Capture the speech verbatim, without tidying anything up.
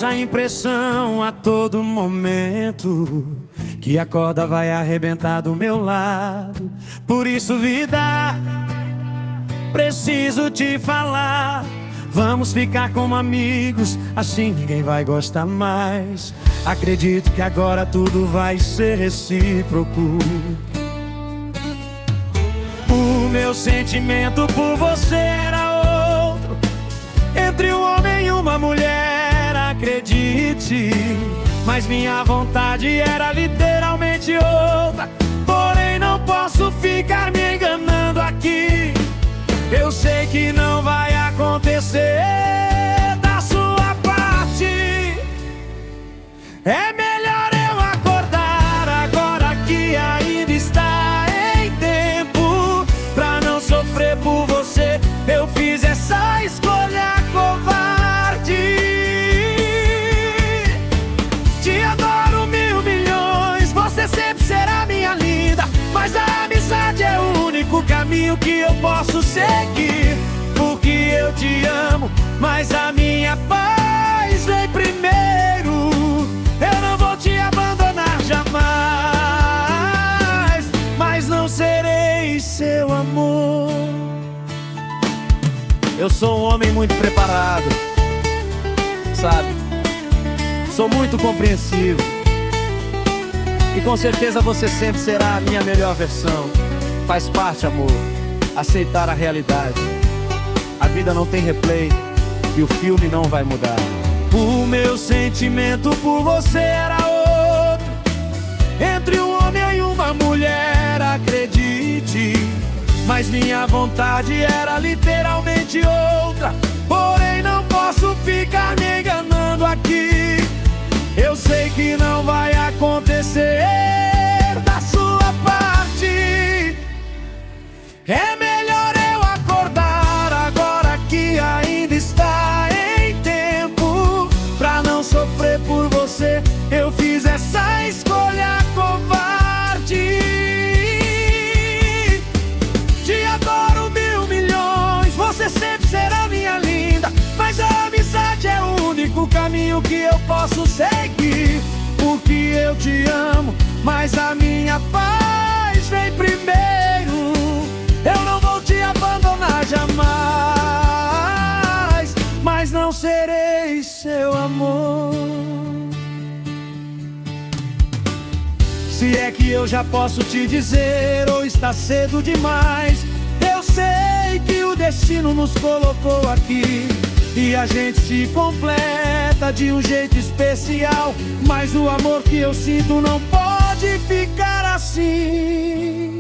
essa impressão a todo momento, que a corda vai arrebentar do meu lado. Por isso, vida, preciso te falar. Vamos ficar como amigos, assim ninguém vai gostar mais. Acredito que agora tudo vai ser recíproco. O meu sentimento por você era outro, entre um homem e uma mulher, acredite. Mas minha vontade era literalmente outra. Porém não posso ficar me enganando aqui. Eu sei que não vai acontecer da sua parte. É melhor eu acordar agora que ainda está em tempo, pra não sofrer por você. Eu fiz essa escolha covarde. Te adoro mil milhões, você sempre será minha linda, mas a amizade é o único caminho que eu posso seguir. Porque eu te amo, mas a minha paz vem primeiro. Eu não vou te abandonar jamais, mas não serei seu amor. Eu sou um homem muito preparado, sabe? Sou muito compreensivo, e com certeza você sempre será a minha melhor versão. Faz parte, amor, aceitar a realidade. A vida não tem replay e o filme não vai mudar. O meu sentimento por você era outro, entre um homem e uma mulher, acredite. Mas minha vontade era literalmente outra. Porém não posso ficar me enganando aqui. Eu sei que não vai acontecer da sua parte. É melhor eu acordar agora que ainda está em tempo, pra não sofrer por você. Eu fiz essa escolha covarde. Te adoro mil milhões, você sempre será minha linda, mas a amizade é o único caminho que eu posso seguir. Porque eu te amo, mas a minha paz vem primeiro. Eu não vou te abandonar jamais, mas não serei seu amor. Se é que eu já posso te dizer, ou está cedo demais. Eu sei que o destino nos colocou aqui, e a gente se completa de um jeito especial. Mas o amor que eu sinto não pode ficar assim.